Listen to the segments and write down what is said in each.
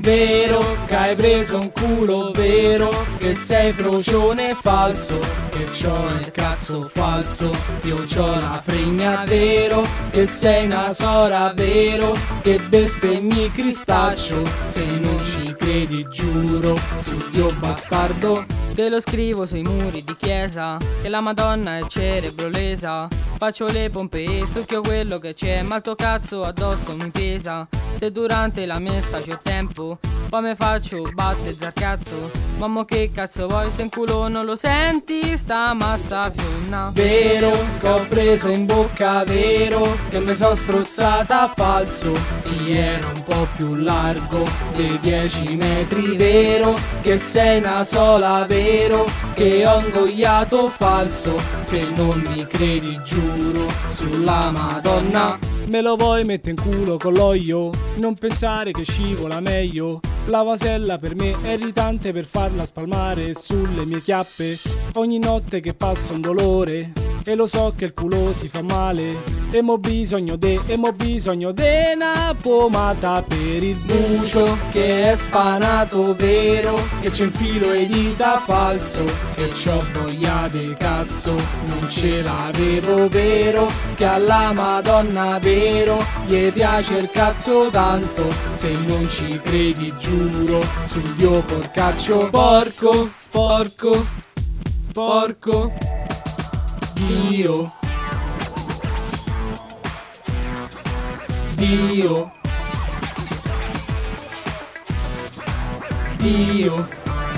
Vero che hai preso un culo, vero che sei frocione falso, che c'ho il cazzo falso, io c'ho la fregna, vero che sei una sora, vero che bestemmi cristaccio, se non ci credi giuro su Dio bastardo. Te lo scrivo sui muri di chiesa, che la Madonna è cerebro lesa. Faccio le pompe e succhio quello che c'è, ma il tuo cazzo addosso mi pesa. Se durante la messa c'ho tempo, poi me faccio battezzar cazzo. Mamma che cazzo vuoi, se in culo non lo senti, sta mazza fionna. Vero che ho preso in bocca, vero che mi son strozzata falso, si era un po' più largo dei 10 metri, vero che sei una sola, vero che ho ingoiato falso, se non mi credi giuro sulla Madonna. Me lo vuoi mettere in culo con l'olio? Non pensare che scivola meglio. La vasella per me è irritante per farla spalmare sulle mie chiappe. Ogni notte che passa un dolore e lo so che il culo ti fa male. E mo bisogno de una pomata per il bucio che è spanato, vero che c'è un filo e dita falso, che c'ho voglia di cazzo, non ce l'avevo, vero che alla Madonna, vero gli piace il cazzo tanto, se non ci credi giuro sul Dio porcaccio. Porco, porco, porco Dio, Dio, Dio.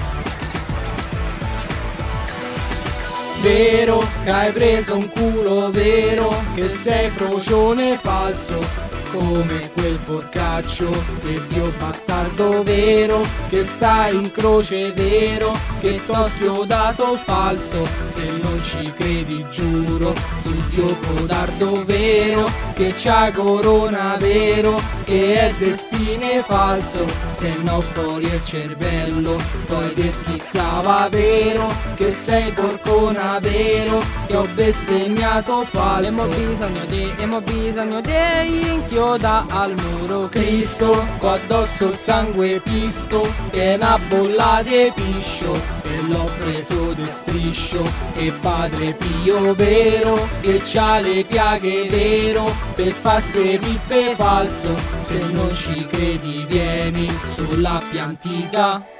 Vero che hai preso un culo, vero che sei frocione falso, come quel porcaccio del Dio bastardo, vero che stai in croce, vero che t'ho schiodato falso, se non ci credi giuro sul Dio codardo, vero che c'ha corona, vero che è de spine falso, se no fuori il cervello poi te schizzava, vero che sei porcona, vero che ho bestemmiato falso. E mo bisogno di inchioda al muro Cristo, qua addosso il sangue pisto, che è una bolla di piscio, e l'ho preso di striscio, e Padre Pio, vero che c'ha le piaghe, vero per farsi pippe falso, se non ci credi vieni sulla piantica.